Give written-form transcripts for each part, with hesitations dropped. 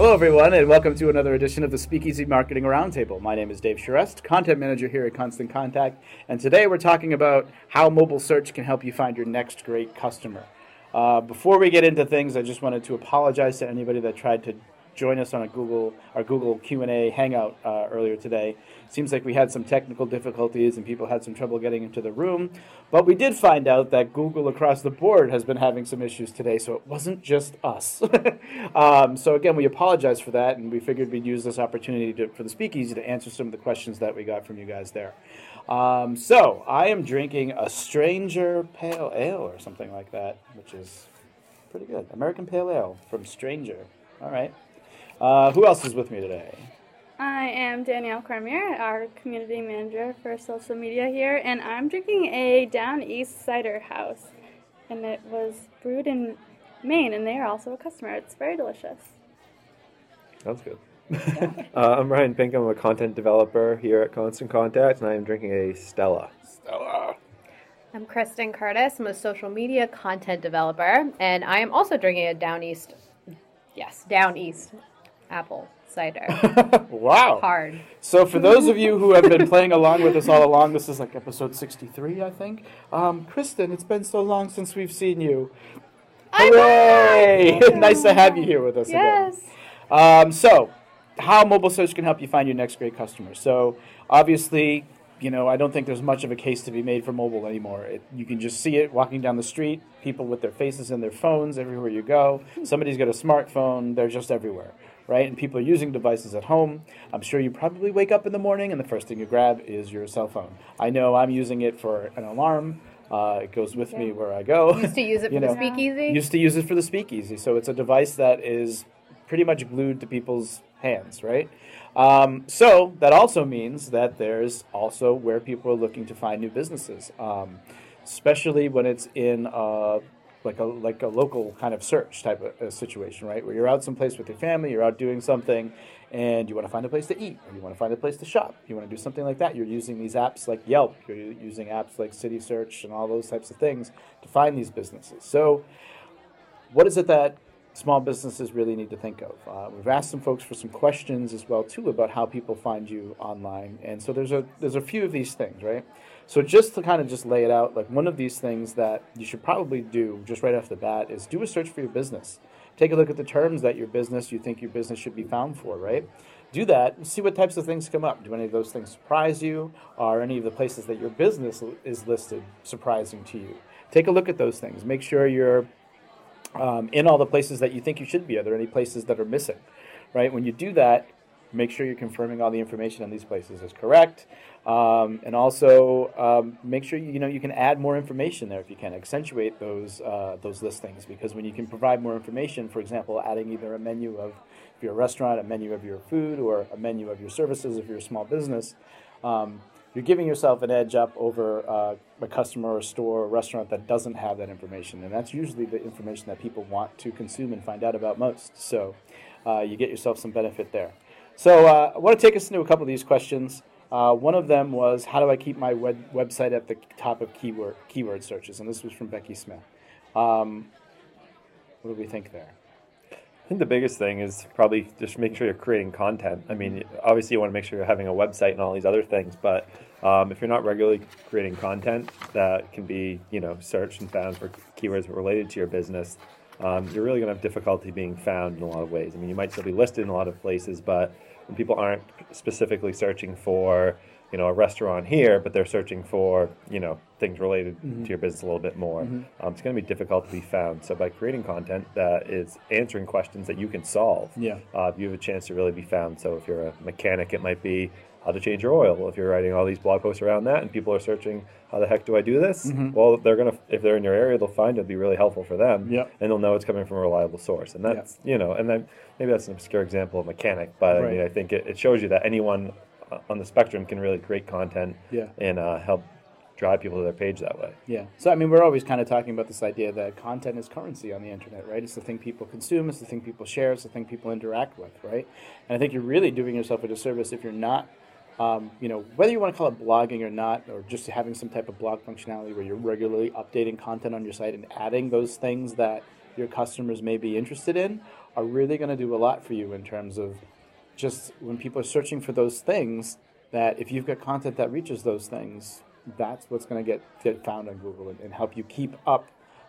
Hello, everyone, and welcome to another edition of the Speakeasy Marketing Roundtable. My name is Dave Charest, Content Manager here at Constant Contact, and today we're talking about how mobile search can help you find your next great customer. Before we get into things, I just wanted to apologize to anybody that tried to join us on our Google Q&A Hangout earlier today. Seems like we had some technical difficulties and people had some trouble getting into the room, but we did find out that Google across the board has been having some issues today, so it wasn't just us. So again, we apologize for that, and we figured we'd use this opportunity for the Speakeasy to answer some of the questions that we got from you guys there. So I am drinking a Stranger Pale Ale or something like that, which is pretty good. American Pale Ale from Stranger. All right. Who else is with me today? I am Danielle Cormier, our community manager for social media here, and I'm drinking a Down East Cider House, and it was brewed in Maine, and they are also a customer. It's very delicious. Sounds good. I'm Ryan Pink. I'm a content developer here at Constant Contact, and I am drinking a Stella. I'm Kristen Curtis. I'm a social media content developer, and I am also drinking a Down East apple cider. Wow. Hard. So for those of you who have been playing along with us all along, this is like episode 63, I think. Kristen, it's been so long since we've seen you. Hooray! Nice to have you here with us again. So how mobile search can help you find your next great customer. So obviously, I don't think there's much of a case to be made for mobile anymore. You can just see it walking down the street, people with their faces in their phones everywhere you go. Somebody's got a smartphone, they're just everywhere, right? And people are using devices at home. I'm sure you probably wake up in the morning and the first thing you grab is your cell phone. I know I'm using it for an alarm. It goes with me where I go. Used to use it for the Speakeasy? Used to use it for the Speakeasy. So it's a device that is pretty much glued to people's hands, right? So that also means that there's also where people are looking to find new businesses, especially when it's in like a local kind of search type of situation, right? Where you're out someplace with your family, you're out doing something, and you want to find a place to eat, or you want to find a place to shop, you want to do something like that. You're using these apps like Yelp, you're using apps like City Search and all those types of things to find these businesses. So what is it that small businesses really need to think of? We've asked some folks for some questions as well too about how people find you online, and so there's a few of these things, right? So just to kind of just lay it out, like one of these things that you should probably do just right off the bat is do a search for your business. Take a look at the terms that you think your business should be found for, right? Do that and see what types of things come up. Do any of those things surprise you? Are any of the places that your business is listed surprising to you? Take a look at those things. Make sure you're in all the places that you think you should be. Are there any places that are missing, right? When you do that, make sure you're confirming all the information on these places is correct. And also make sure you can add more information there if you can. Accentuate those listings, because when you can provide more information, for example, adding either a menu of, if you're a restaurant, a menu of your food, or a menu of your services if you're a small business, you're giving yourself an edge up over a customer or a store or restaurant that doesn't have that information. And that's usually the information that people want to consume and find out about most. So you get yourself some benefit there. So I want to take us into a couple of these questions. One of them was, how do I keep my website at the top of keyword searches? And this was from Becky Smith. What do we think there? I think the biggest thing is probably just make sure you're creating content. I mean, obviously you want to make sure you're having a website and all these other things, but if you're not regularly creating content that can be, searched and found for keywords related to your business, you're really going to have difficulty being found in a lot of ways. I mean, you might still be listed in a lot of places, but when people aren't specifically searching for, a restaurant here, but they're searching for, things related to your business a little bit more, it's going to be difficult to be found. So by creating content that is answering questions that you can solve, you have a chance to really be found. So if you're a mechanic, it might be how to change your oil. If you're writing all these blog posts around that and people are searching, how the heck do I do this? Well, if they're in your area, they'll find it'll be really helpful for them, and they'll know it's coming from a reliable source. And that's, and then maybe that's an obscure example of mechanic, but I mean, I think it shows you that anyone on the spectrum can really create content and help drive people to their page that way. Yeah. So, I mean, we're always kind of talking about this idea that content is currency on the internet, right? It's the thing people consume, it's the thing people share, it's the thing people interact with, right? And I think you're really doing yourself a disservice if you're not, whether you want to call it blogging or not, or just having some type of blog functionality where you're regularly updating content on your site and adding those things that your customers may be interested in are really going to do a lot for you in terms of just when people are searching for those things, that if you've got content that reaches those things, that's what's going to get found on Google and help you keep up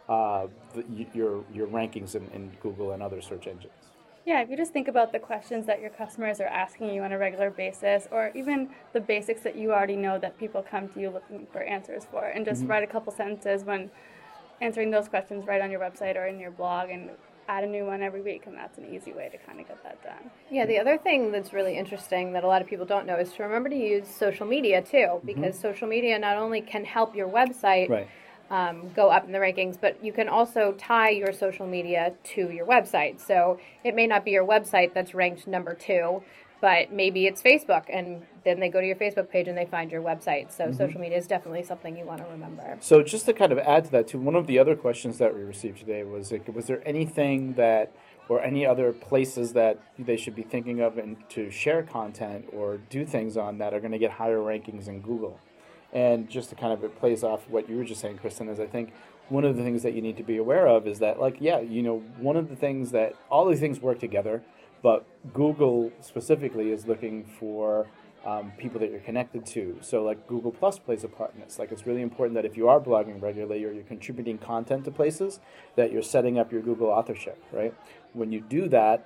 your rankings in Google and other search engines. Yeah, if you just think about the questions that your customers are asking you on a regular basis, or even the basics that you already know that people come to you looking for answers for, and just write a couple sentences when answering those questions right on your website or in your blog, and add a new one every week, and that's an easy way to kind of get that done. Yeah, the other thing that's really interesting that a lot of people don't know is to remember to use social media too, because social media not only can help your website go up in the rankings, but you can also tie your social media to your website. So it may not be your website that's ranked number 2, but maybe it's Facebook, and then they go to your Facebook page and they find your website. So social media is definitely something you want to remember. So just to kind of add to that too, one of the other questions that we received today was there anything that, or any other places that they should be thinking of and to share content or do things on that are going to get higher rankings in Google? And just to kind of, it plays off what you were just saying, Kristen, is I think one of the things that you need to be aware of is that, one of the things that all these things work together, but Google specifically is looking for people that you're connected to. So like Google Plus plays a part in this. Like it's really important that if you are blogging regularly or you're contributing content to places, that you're setting up your Google authorship, right? When you do that,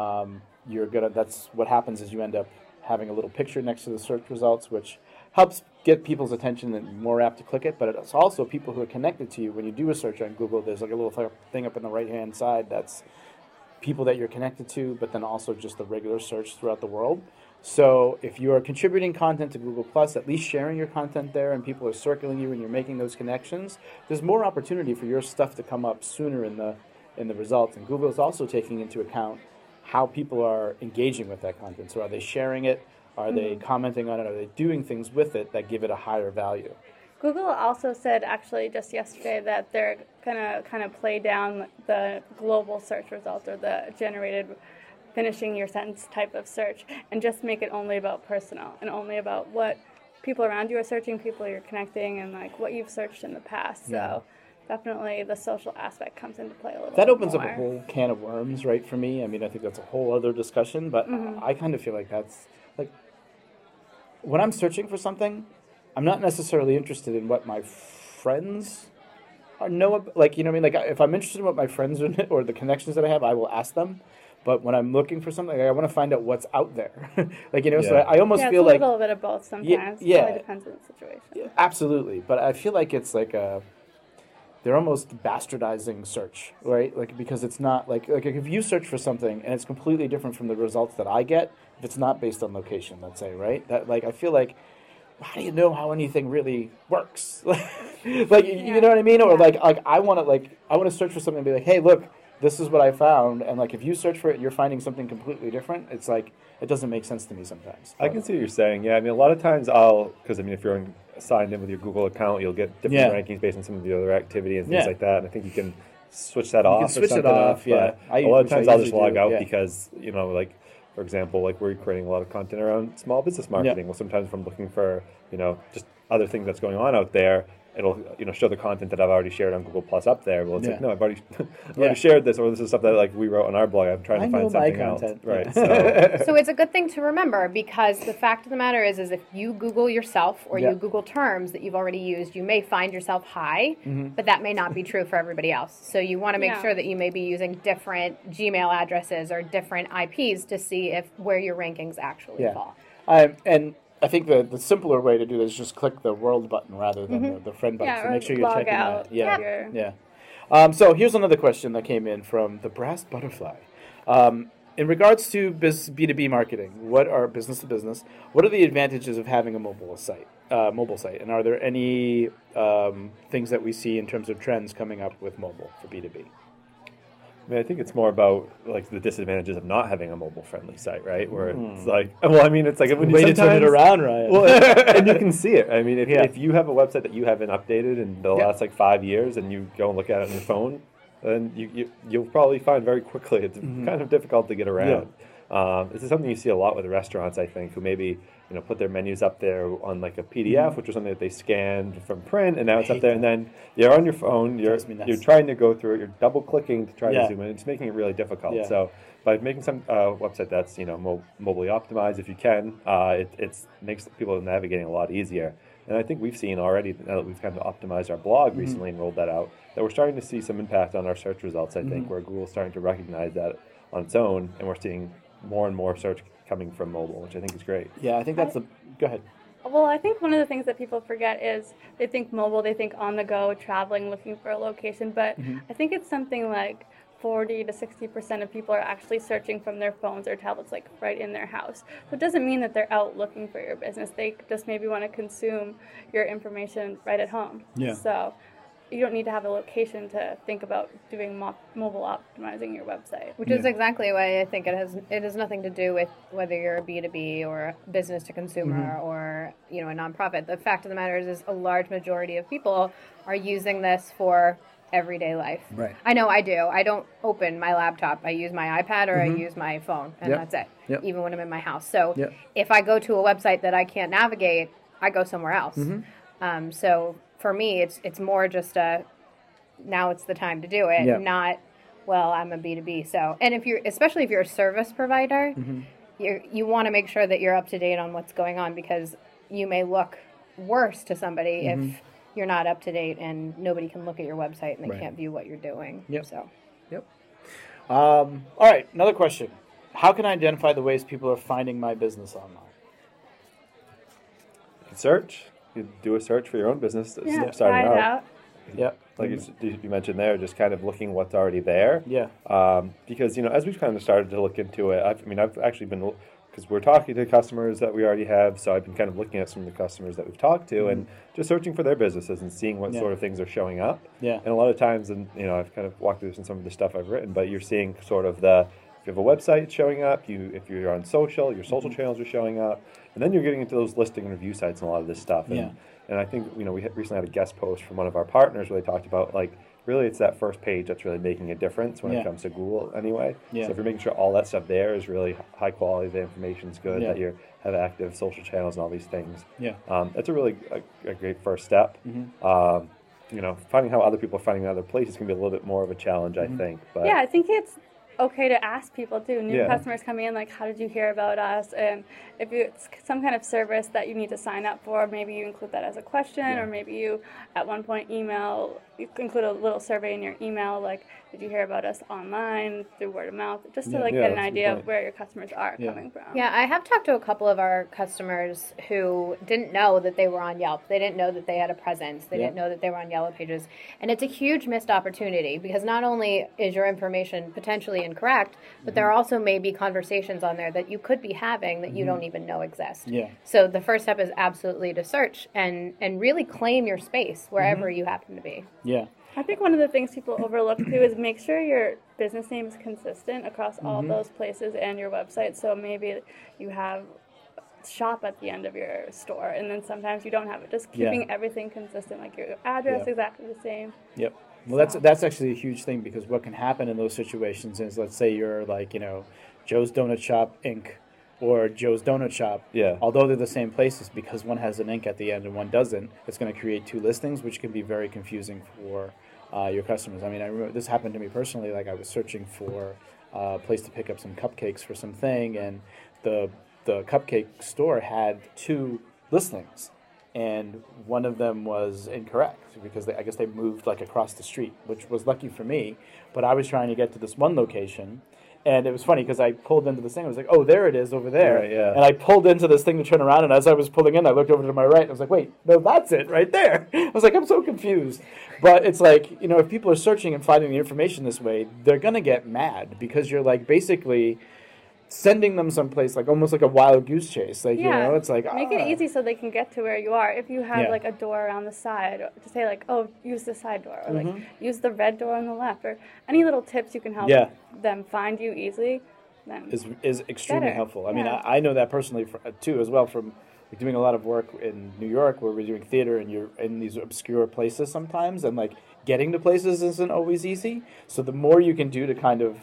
that's what happens is you end up having a little picture next to the search results, which helps get people's attention and more apt to click it, but it's also people who are connected to you. When you do a search on Google, there's like a little thing up in the right-hand side that's people that you're connected to, but then also just the regular search throughout the world. So if you are contributing content to Google+, at least sharing your content there and people are circling you and you're making those connections, there's more opportunity for your stuff to come up sooner in the results. And Google is also taking into account how people are engaging with that content. So are they sharing it? Are they commenting on it? Are they doing things with it that give it a higher value? Google also said actually just yesterday that they're going to kind of play down the global search results or the generated finishing your sentence type of search and just make it only about personal and only about what people around you are searching, people you're connecting, and like what you've searched in the past. So definitely the social aspect comes into play a little bit. That opens more. up a whole can of worms, right, for me. I mean, I think that's a whole other discussion, but I kind of feel like that's like when I'm searching for something, I'm not necessarily interested in what my friends know. Like, you know what I mean? Like, if I'm interested in what my friends are or the connections that I have, I will ask them. But when I'm looking for something, I want to find out what's out there. So I almost feel like... it's a little bit of both sometimes. Yeah. It really depends on the situation. Yeah, absolutely. But I feel like it's like they're almost bastardizing search, right? Like, because it's not like if you search for something and it's completely different from the results that I get, if it's not based on location, let's say, right? That, like, I feel like, how do you know how anything really works? You know what I mean? Or I want to search for something and be like, hey, look, this is what I found. And like, if you search for it, you're finding something completely different. It's like, it doesn't make sense to me sometimes. I can see what you're saying. Yeah, I mean, a lot of times because if you're signed in with your Google account, you'll get different rankings based on some of the other activity and things like that. And I think you can switch that off. You can switch it off, a lot of times I'll just log out because, for example, like we're creating a lot of content around small business marketing. Well, sometimes if I'm looking for, just other things that's going on out there, it'll show the content that I've already shared on Google Plus up there. Well, it's like, no, I've already shared this, or this is stuff that like we wrote on our blog. I'm trying to find something else, right? So it's a good thing to remember, because the fact of the matter is if you Google yourself or you Google terms that you've already used, you may find yourself high, but that may not be true for everybody else. So you want to make sure that you may be using different Gmail addresses or different IPs to see where your rankings actually fall. And I think the simpler way to do this is just click the world button rather than the friend button. So make sure you're checking that. Yeah. So here's another question that came in from the Brass Butterfly. In regards to B2B marketing, what are business to business? What are the advantages of having a mobile site? And are there any things that we see in terms of trends coming up with mobile for B2B? I mean, I think it's more about like the disadvantages of not having a mobile-friendly site, right? Where it's like, it's like when way to turn it around, Ryan. Well, and you can see it. I mean, if you have a website that you haven't updated in the last 5 years, and you go and look at it on your phone, then you'll probably find very quickly it's kind of difficult to get around. This is something you see a lot with restaurants, I think, who maybe put their menus up there on like a PDF, which was something that they scanned from print, and now it's up there. And then you're on your phone, you're trying to go through it, you're double clicking to try to zoom in. It's making it really difficult. Yeah. So by making some website that's mobilely optimized, if you can, it makes people navigating a lot easier. And I think we've seen already, now that we've kind of optimized our blog recently and rolled that out, that we're starting to see some impact on our search results, I think, where Google's starting to recognize that on its own, and we're seeing more and more search coming from mobile, which I think is great. Yeah, I think that's go ahead. Well, I think one of the things that people forget is they think mobile, they think on the go, traveling, looking for a location, but I think it's something like 40 to 60% of people are actually searching from their phones or tablets, like right in their house. So it doesn't mean that they're out looking for your business. They just maybe want to consume your information right at home. Yeah. So you don't need to have a location to think about doing mobile optimizing your website. Which is exactly why I think it has nothing to do with whether you're a B2B or a business to consumer or a nonprofit. The fact of the matter is a large majority of people are using this for everyday life. Right. I know I do. I don't open my laptop. I use my iPad or I use my phone, and that's it, even when I'm in my house. So if I go to a website that I can't navigate, I go somewhere else. So for me, it's more just now it's the time to do it, not, well, I'm a B2B. So, and especially if you're a service provider, you want to make sure that you're up to date on what's going on, because you may look worse to somebody if you're not up to date and nobody can look at your website and they can't view what you're doing. So. All right, another question. How can I identify the ways people are finding my business online? Search. You do a search for your own business starting out. Yeah, like you mentioned there, just kind of looking what's already there. Yeah. Because as we've kind of started to look into it, I've actually been, because we're talking to customers that we already have, so I've been kind of looking at some of the customers that we've talked to and just searching for their businesses and seeing what sort of things are showing up. Yeah. And a lot of times, and I've kind of walked through some of the stuff I've written, but you're seeing sort of if you have a website showing up, if you're on social, your social channels are showing up, and then you're getting into those listing and review sites and a lot of this stuff. And I think, we recently had a guest post from one of our partners where they talked about, really it's that first page that's really making a difference when it comes to Google anyway. Yeah. So if you're making sure all that stuff there is really high quality, the information's good, that you have active social channels and all these things. Yeah. That's a really a great first step. Finding how other people are finding other places can be a little bit more of a challenge, I think. But I think it's okay to ask people too. New customers coming in, how did you hear about us? And if it's some kind of service that you need to sign up for, maybe you include that as a question, or maybe you at one point you include a little survey in your email, did you hear about us online, through word of mouth, just to get an idea of where your customers are coming from. Yeah, I have talked to a couple of our customers who didn't know that they were on Yelp. They didn't know that they had a presence. They didn't know that they were on Yellow Pages. And it's a huge missed opportunity, because not only is your information potentially incorrect, but there also may be conversations on there that you could be having that you don't even know exist. Yeah. So the first step is absolutely to search and really claim your space wherever you happen to be. Yeah. I think one of the things people overlook too is make sure your business name is consistent across all those places and your website. So maybe you have shop at the end of your store, and then sometimes you don't have it. Just keeping everything consistent, like your address exactly the same. Yep. Well, that's actually a huge thing, because what can happen in those situations is, let's say you're Joe's Donut Shop Inc. or Joe's Donut Shop. Yeah. Although they're the same places, because one has an Inc. at the end and one doesn't, it's going to create two listings, which can be very confusing for your customers. I remember this happened to me personally. I was searching for a place to pick up some cupcakes for something, and the cupcake store had two listings, and one of them was incorrect because I guess they moved across the street, which was lucky for me. But I was trying to get to this one location, and it was funny because I pulled into this thing. I was like, oh, there it is over there. Right, yeah. And I pulled into this thing to turn around, and as I was pulling in, I looked over to my right, and I was like, wait, no, that's it right there. I was like, I'm so confused. But it's if people are searching and finding the information this way, they're going to get mad, because you're basically sending them someplace almost like a wild goose chase. It's make it easy so they can get to where you are. If you have a door around the side, to say use the side door, or use the red door on the left, or any little tips you can help them find you easily, then is extremely helpful. I know that personally too, as well, from doing a lot of work in New York where we're doing theater, and you're in these obscure places sometimes, and getting to places isn't always easy. So the more you can do to kind of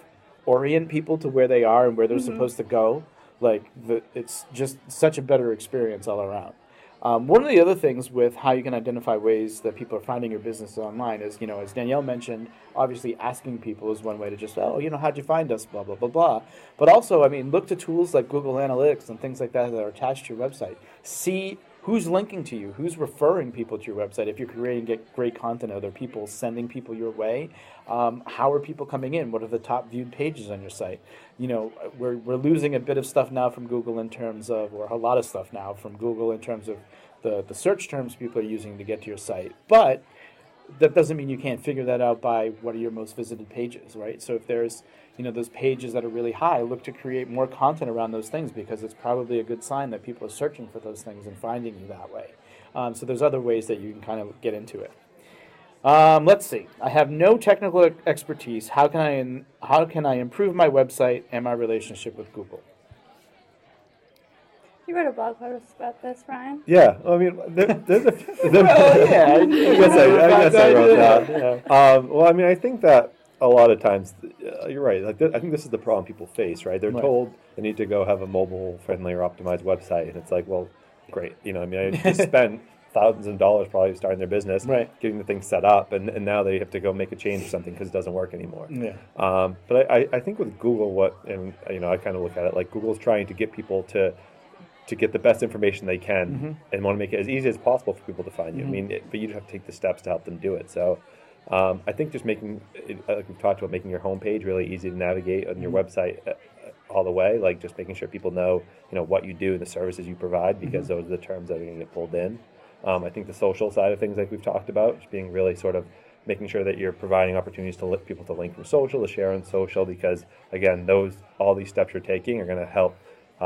orient people to where they are and where they're supposed to go, it's just such a better experience all around. One of the other things with how you can identify ways that people are finding your business online is, as Danielle mentioned, obviously asking people is one way to just, how'd you find us, blah, blah, blah, blah. But also, look to tools like Google Analytics and things like that are attached to your website. See who's linking to you, who's referring people to your website. If you're creating great content, other people sending people your way, how are people coming in? What are the top viewed pages on your site? We're losing a bit of stuff now from Google in terms of, or a lot of stuff now from Google in terms of the search terms people are using to get to your site. But that doesn't mean you can't figure that out by what are your most visited pages, right? So if there's, those pages that are really high, look to create more content around those things because it's probably a good sign that people are searching for those things and finding you that way. So there's other ways that you can kind of get into it. Let's see. I have no technical expertise. How can I improve my website and my relationship with Google? You wrote a blog post about this, Ryan. Yeah, there's a. I guess I wrote that. Yeah. I think that a lot of times, you're right. I think this is the problem people face. Right, they're told they need to go have a mobile-friendly or optimized website, and it's like, well, great. I just spent thousands of dollars probably starting their business, getting the thing set up, and now they have to go make a change or something because it doesn't work anymore. Yeah. But I think with Google, I kind of look at it like Google's trying to get people to get the best information they can and want to make it as easy as possible for people to find you. But you have to take the steps to help them do it. So I think just making, like we've talked about, making your homepage really easy to navigate on your website all the way, like just making sure people know, what you do and the services you provide, because those are the terms that are going to get pulled in. I think the social side of things, like we've talked about, just being really sort of making sure that you're providing opportunities to let people to link from social, to share on social, because again, all these steps you're taking are going to help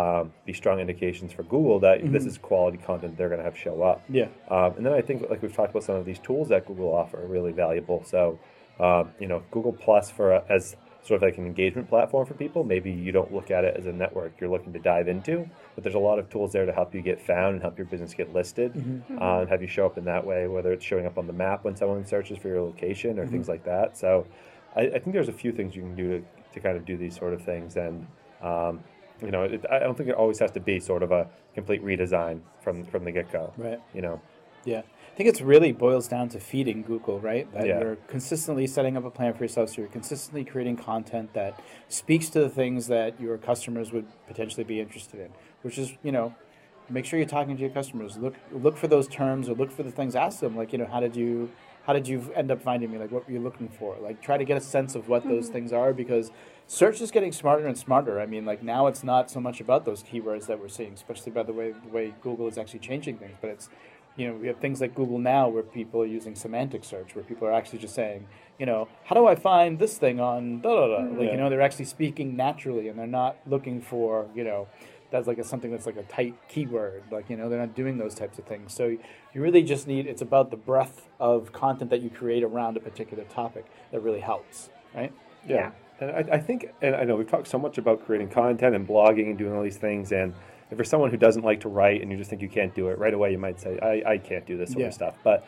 be strong indications for Google that this is quality content they're going to have show up. Yeah. And then I think, like we've talked about, some of these tools that Google offer are really valuable. So, Google Plus as sort of like an engagement platform for people. Maybe you don't look at it as a network you're looking to dive into, but there's a lot of tools there to help you get found and help your business get listed and have you show up in that way, whether it's showing up on the map when someone searches for your location or things like that. So I think there's a few things you can do to kind of do these sort of things. And, I don't think it always has to be sort of a complete redesign from the get-go. Right. Yeah. I think it's really boils down to feeding Google, right? That you're consistently setting up a plan for yourself, so you're consistently creating content that speaks to the things that your customers would potentially be interested in, which is, make sure you're talking to your customers. Look for those terms, or look for the things, ask them, like, how did you end up finding me? Like, what were you looking for? Like, try to get a sense of what those things are, because search is getting smarter and smarter. Now it's not so much about those keywords that we're seeing, especially by the way Google is actually changing things, but it's, we have things like Google Now where people are using semantic search, where people are actually just saying, how do I find this thing on da-da-da? Like, they're actually speaking naturally, and they're not looking for, that's like something that's like a tight keyword. Like, they're not doing those types of things. So you really just it's about the breadth of content that you create around a particular topic that really helps, right? Yeah. And I think, and I know we've talked so much about creating content and blogging and doing all these things, and if you're someone who doesn't like to write and you just think you can't do it, right away you might say, I can't do this sort of stuff. But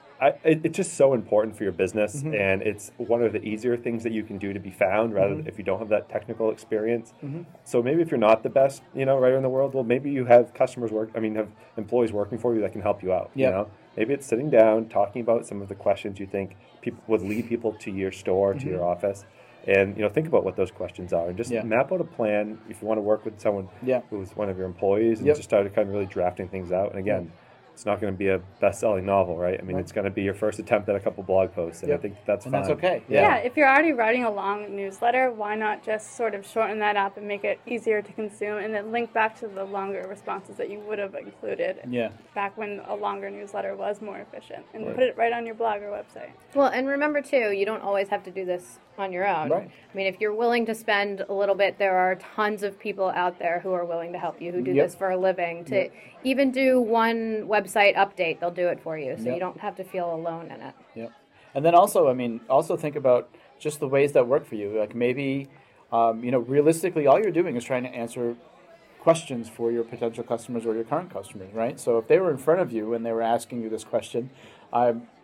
it's just so important for your business, and it's one of the easier things that you can do to be found, rather than if you don't have that technical experience. So maybe if you're not the best, writer in the world, well, maybe you have have employees working for you that can help you out. Maybe it's sitting down, talking about some of the questions you think people would lead people to your store, to your office. And think about what those questions are, and just map out a plan if you want to work with someone who's one of your employees, and just start kind of really drafting things out. And again, it's not going to be a best-selling novel, right? It's going to be your first attempt at a couple blog posts, and I think that's fine. That's okay. Yeah, if you're already writing a long newsletter, why not just sort of shorten that up and make it easier to consume, and then link back to the longer responses that you would have included back when a longer newsletter was more efficient, and put it right on your blog or website. Well, and remember, too, you don't always have to do this on your own. Right. If you're willing to spend a little bit, there are tons of people out there who are willing to help you, who do this for a living. To even do one website update, they'll do it for you, so you don't have to feel alone in it. Yep. And then also, also think about just the ways that work for you. Like maybe, realistically, all you're doing is trying to answer questions for your potential customers or your current customers, right? So if they were in front of you and they were asking you this question,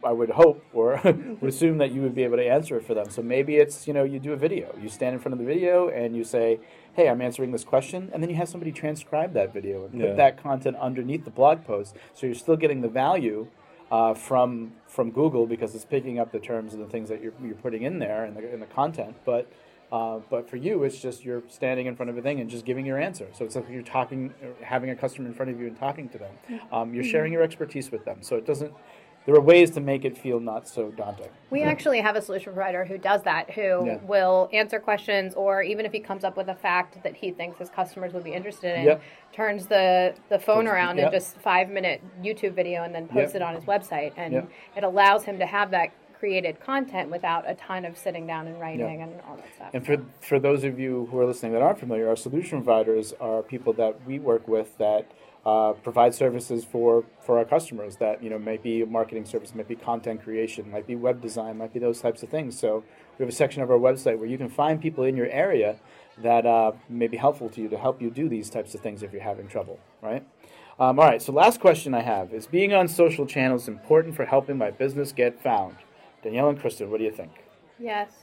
I would hope or would assume that you would be able to answer it for them. So maybe it's, you do a video. You stand in front of the video and you say, hey, I'm answering this question, and then you have somebody transcribe that video and put that content underneath the blog post, so you're still getting the value from Google because it's picking up the terms and the things that you're putting in there in the content. But for you, it's just you're standing in front of a thing and just giving your answer. So it's like you're talking, having a customer in front of you and talking to them. You're sharing your expertise with them. So it doesn't. There are ways to make it feel not so daunting. We actually have a solution provider who does that, who will answer questions, or even if he comes up with a fact that he thinks his customers would be interested in, turns the phone around in just 5-minute YouTube video and then posts it on his website. And it allows him to have that created content without a ton of sitting down and writing and all that stuff. And for those of you who are listening that aren't familiar, our solution providers are people that we work with that provide services for our customers that, might be a marketing service, might be content creation, might be web design, might be those types of things. So we have a section of our website where you can find people in your area that may be helpful to you to help you do these types of things if you're having trouble, right? All right, so last question I have is, being on social channels important for helping my business get found? Danielle and Kristen, what do you think? Yes.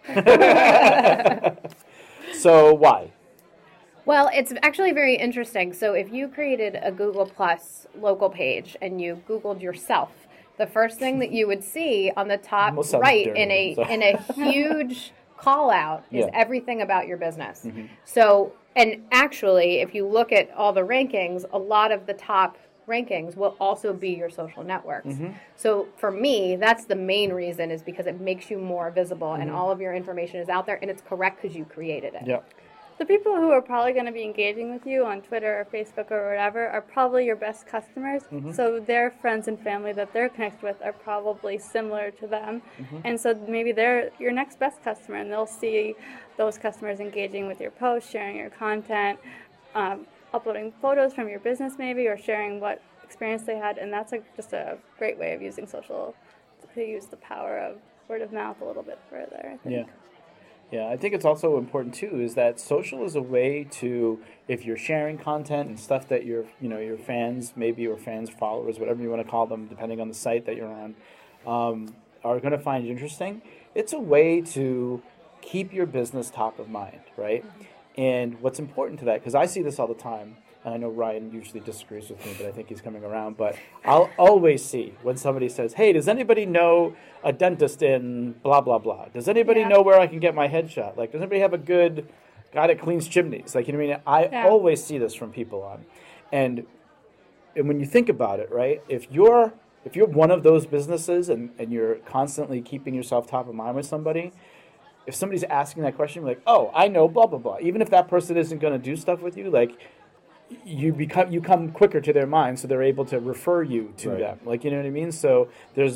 So why? Well, it's actually very interesting. So if you created a Google Plus local page and you Googled yourself, the first thing that you would see on the top right in a huge call out is everything about your business. So, and actually, if you look at all the rankings, a lot of the top rankings will also be your social networks. So for me, that's the main reason, is because it makes you more visible and all of your information is out there and it's correct because you created it. The people who are probably going to be engaging with you on Twitter or Facebook or whatever are probably your best customers. So their friends and family that they're connected with are probably similar to them. And so maybe they're your next best customer, and they'll see those customers engaging with your posts, sharing your content, uploading photos from your business maybe, or sharing what experience they had. And that's just a great way of using social to use the power of word of mouth a little bit further, I think. Yeah, I think it's also important too is that social is a way to, if you're sharing content and stuff that your fans maybe, or fans, followers, whatever you want to call them, depending on the site that you're on, are going to find interesting. It's a way to keep your business top of mind, right? And what's important to that, because I see this all the time, and I know Ryan usually disagrees with me, but I think he's coming around. But I'll always see when somebody says, hey, does anybody know a dentist in blah, blah, blah? Does anybody know where I can get my head shot? Like, does anybody have a good guy that cleans chimneys? Like, you know what I mean? I always see this from people on. And when you think about it, right, if you're one of those businesses and you're constantly keeping yourself top of mind with somebody, if somebody's asking that question, you're like, oh, I know blah, blah, blah. Even if that person isn't going to do stuff with you, like, you come quicker to their mind, so they're able to refer you to them. Like, you know what I mean? So there's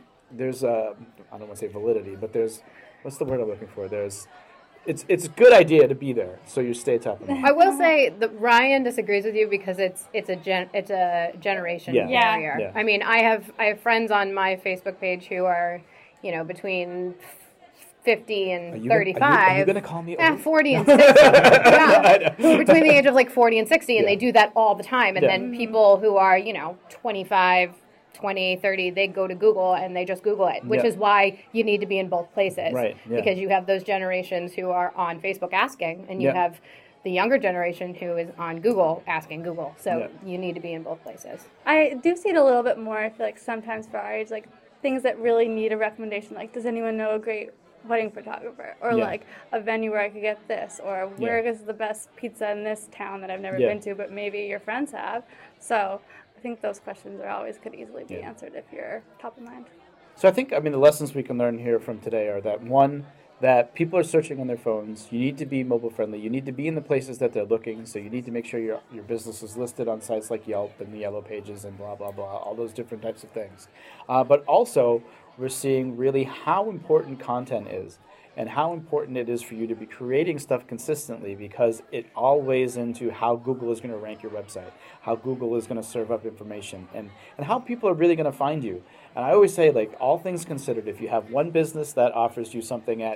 I don't want to say validity, but there's, what's the word I'm looking for? It's a good idea to be there, so you stay top of mind. I will say that Ryan disagrees with you because it's a generation barrier. Yeah. I mean, I have friends on my Facebook page who are, between 50 and 35. Are you going to call me old? 40 and 60. Between the age of like 40 and 60, and they do that all the time. And then people who are, 25, 20, 30, they go to Google and they just Google it, which is why you need to be in both places. Right. Yeah. Because you have those generations who are on Facebook asking, and you have the younger generation who is on Google asking Google. So you need to be in both places. I do see it a little bit more, I feel like, sometimes for our age, like things that really need a recommendation, like, does anyone know a great wedding photographer, or like a venue where I could get this, or where is the best pizza in this town that I've never been to, but maybe your friends have. So I think those questions could easily be answered if you're top of mind. So I think, the lessons we can learn here from today are that, one, that people are searching on their phones. You need to be mobile friendly. You need to be in the places that they're looking. So you need to make sure your business is listed on sites like Yelp and the Yellow Pages and blah, blah, blah, all those different types of things. But also, we're seeing really how important content is and how important it is for you to be creating stuff consistently, because it all weighs into how Google is going to rank your website, how Google is going to serve up information, and how people are really going to find you. And I always say, like, all things considered, if you have one business that offers you something at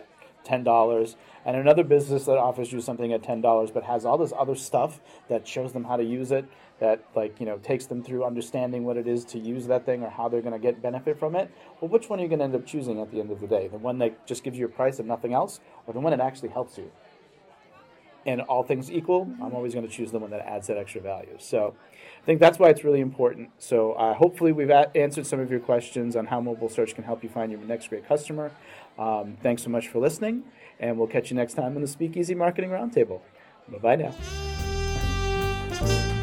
$10, and another business that offers you something at $10 but has all this other stuff that shows them how to use it, that takes them through understanding what it is to use that thing or how they're going to get benefit from it, well, which one are you going to end up choosing at the end of the day? The one that just gives you a price and nothing else, or the one that actually helps you? And all things equal, I'm always going to choose the one that adds that extra value. So I think that's why it's really important. So hopefully we've answered some of your questions on how mobile search can help you find your next great customer. Thanks so much for listening, and we'll catch you next time on the Speakeasy Marketing Roundtable. Bye-bye now.